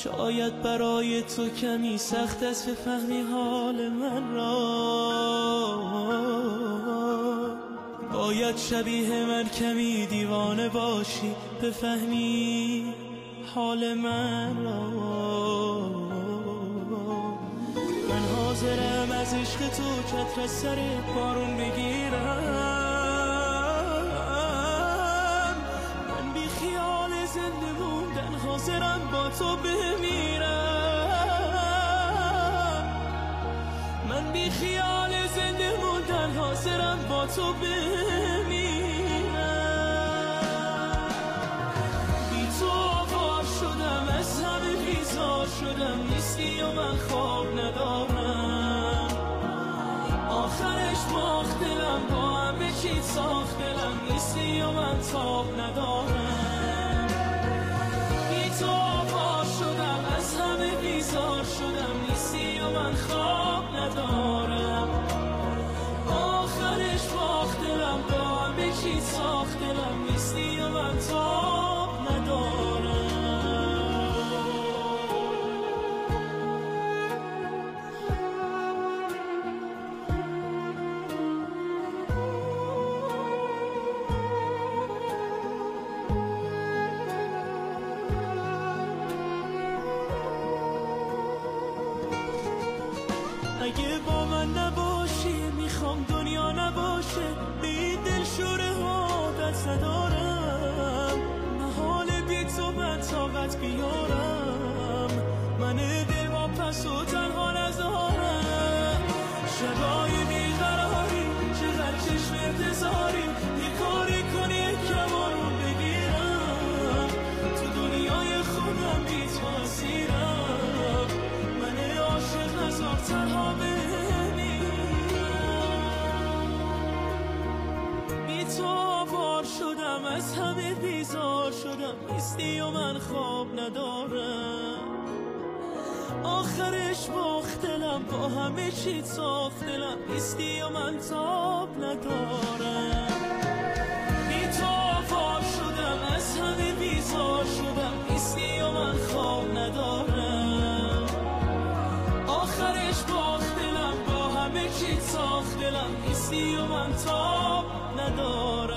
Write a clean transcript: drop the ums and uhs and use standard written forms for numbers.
شاید برای تو کمی سخت است بفهمی حال من را. باید شبیه من کمی دیوانه باشی بفهمی حال من را. من حاضرم از عشق تو چتر سر بارون بگیرم. من بی خیال زنده موندن حاضرم با تو بمیرم. من بی خیال زنده موندن حاضرم با تو بمیرم. بی تو آوار شدم از همه بیزار شدم، نیستی و من خواب ندارم. آخرش باخت دلم با همه چی ساخت دلم، نیستی و من تاب ندارم. بی تو آوار شدم از همه بیزار شدم، نیستی و من خواب ندارم. آخرش باخت دلم با همه چی ساخت دلم، نیستی و من تاب ندارم. اگه با من نباشی میخوام دنیا نباشه، به این دلشوره ها دست ندارم. محال بی تو من طاقت بیارم، من دل با پس و تنها نذارم. شبای بیقراری چقدر چشم انتظاری، یه کاری کنی یکم آروم بگیرم. تو دنیای خودم بی تو اسیرم، من عاشق نذار تنها بمیرم. بی تو آوار شدم از همه بیزار شدم، نیستی و من خواب ندارم. آخرش باخت دلم با همه چی ساخت دلم، نیستی و من تاب ندارم. بی تو آوار شدم از همه بیزار شدم، نیستی و من خواب ندارم. آخرش باخت دلم با همه چی ساخت دلم، نیستی و من تاب ندارم.